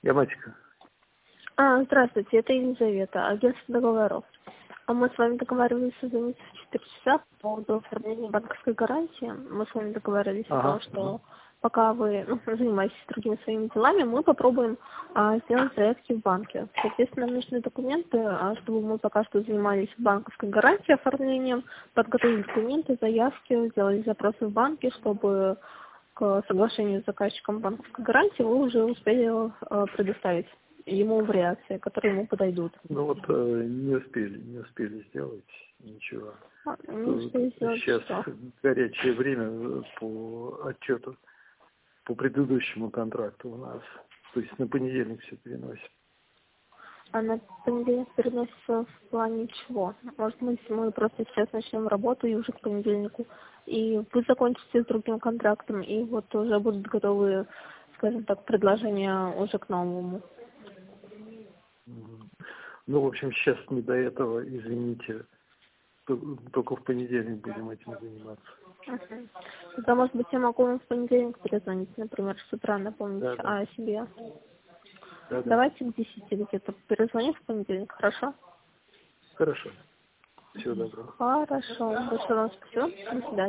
Яматика. Здравствуйте, это Елизавета, агентство договоров. Мы с вами договаривались созвониться в 4 часа по поводу оформления банковской гарантии. Мы с вами договорились о том, что пока вы занимаетесь другими своими делами, мы попробуем сделать заявки в банке. Соответственно, нам нужны документы, чтобы мы пока что занимались банковской гарантией, оформлением, подготовили документы, заявки, сделали запросы в банке, чтобы к соглашению с заказчиком банковской гарантии вы уже успели предоставить ему вариации, которые ему подойдут. Ну вот не успели сделать ничего. Сейчас горячее время по отчету по предыдущему контракту у нас. То есть на понедельник все переносим. А на понедельник переносится в плане чего? Может, мы просто сейчас начнем работу и уже к понедельнику, и вы закончите с другим контрактом, и вот уже будут готовы, скажем так, предложения уже к новому. Ну, в общем, сейчас не до этого, извините. Только в понедельник будем этим заниматься. Тогда, может быть, я могу вам в понедельник перезвонить, например, с утра напомнить о себе. Давайте к 10 где-то перезвоним в понедельник, хорошо? Хорошо. Всего доброго. Хорошо. Большое вам спасибо. До свидания.